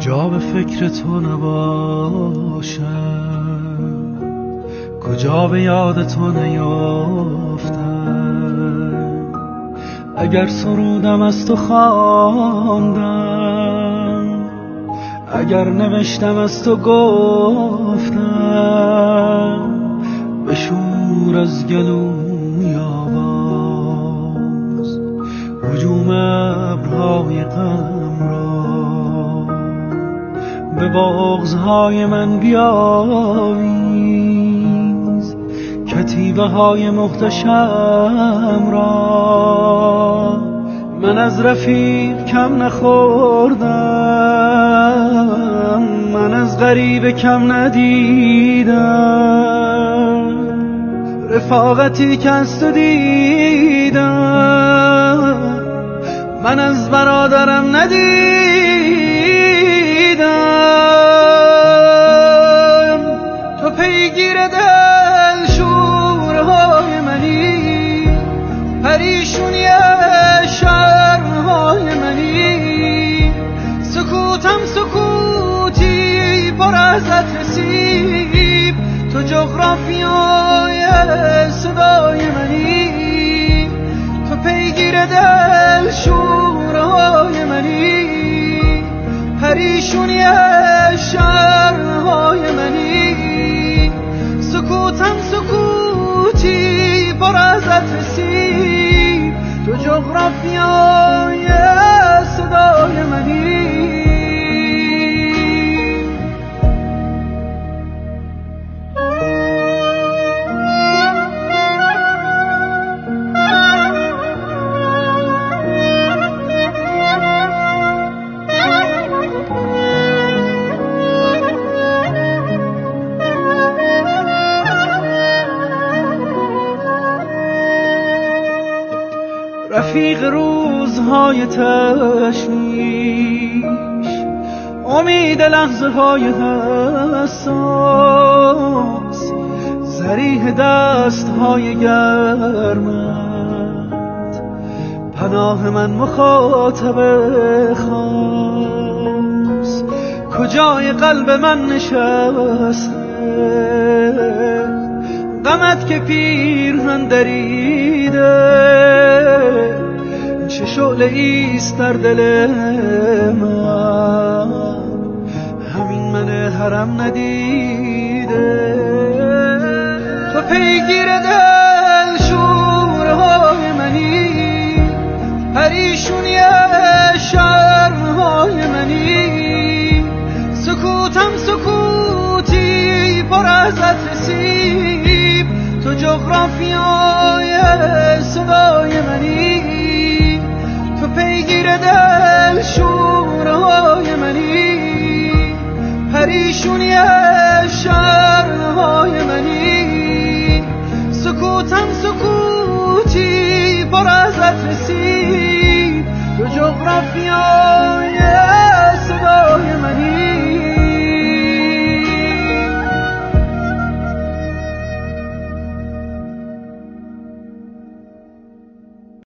کجا به فکر تو نباشم، کجا به یاد تو نیافتم. اگر سرودم از تو خواندم، اگر نوشتم از تو گفتم، بشور از گلوی آواز هجوم ابرهای غم را. به بغضهای من بیاویز کتیبه های محتشم را. من از رفیق کم نخوردم، من از غریب کم ندیدم. رفاقتی که از تو دیدم، من از برادرم ندیدم. تو پیگیر دل شورهای منی، پریشونی شرمهای منی. سکوتم سکوتی پر از نصیب، تو جغرافیای صدای منی. تو پیگیر دل شورهای منی، پریشونی شرمهای منی. سکوتم سکوتی پر از نصیب، تو جغرافیای صدای منی. رفیق روزهای تشویش، امید لحظه های حساس، ذریح دست های گرمت، پناه من مخاطب خاص. کجای قلب من نشسته غمت که پیرهن دریده؟ چه شعله ایست در دل من، همین من حرم ندیده. تو پیگیر دل شورهای منی، پریشونی شرمهای منی. سکوتم سکوتی پر از نصیب، تو جغرافیای صدای منی. تو پیگیر دل شورهای منی، پریشونی شرمهای منی. سکوتم سکوتی پر از نصیب، تو جغرافیای